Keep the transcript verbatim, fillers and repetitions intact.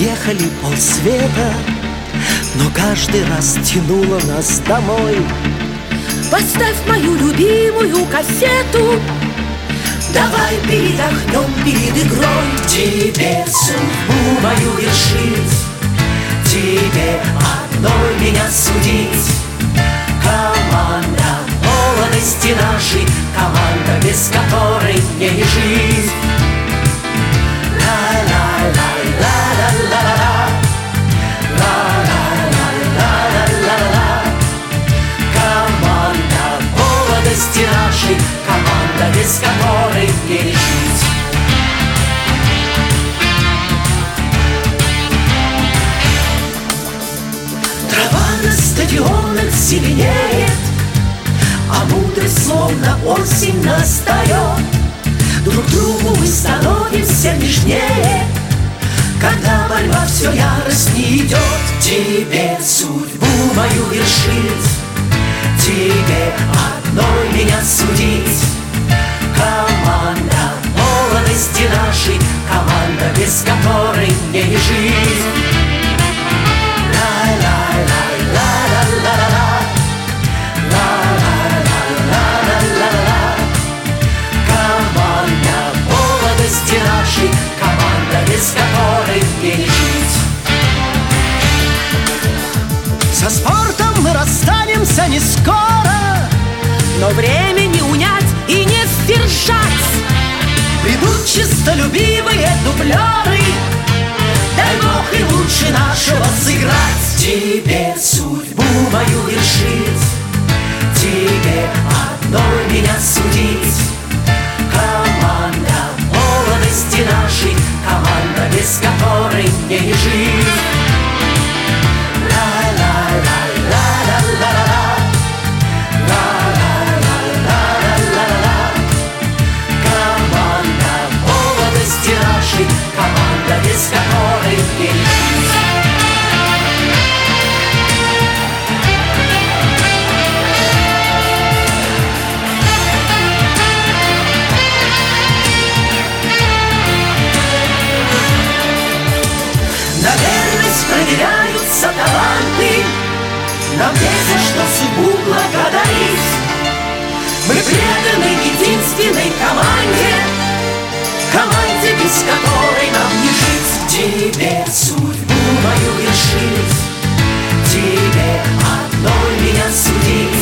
Проехали полсвета, но каждый раз тянуло нас домой. Поставь мою любимую кассету, давай передохнем перед игрой. Тебе судьбу мою вершить, тебе одной меня судить. Команда молодости нашей, команда, без которой мне не жить. Ла-ла-ла-ла-ла-ла-ла, ла-ла-ла-ла-ла-ла-ла. Команда молодости нашей, команда, без которой мне не жить. Трава на стадионах зеленеет, а мудрость словно осень настает. Друг другу мы становимся нежнее, когда борьба все яростнее идет. Тебе судьбу мою вершить, тебе одной меня судить. Команда молодости нашей, команда, без которой мне не жить. Ла-ла-ла-ла-ла-ла-ла, ла-ла-ла-ла-ла-ла-ла. Команда молодости нашей, команда, без которой мне не жить. Со спортом мы расстанемся не скоро, но времени унять и не сдержать. придут чистолюбивые дублеры, дай Бог и лучше нашего сыграть. Тебе судьбу мою вершить, тебе одной меня судить. Команда молодости нашей, команда, без которой мне не жить. Ла-ла-ла-ла-ла-ла-ла, ла-ла-ла-ла-ла-ла-ла. Команда молодости нашей, команда, без которой мне не жить. На верность проверяются таланты, нам есть за что судьбу благодарить. Мы преданы единственной команде, команде, без которой нам не жить. Тебе судьбу мою вершить, тебе одной меня судить.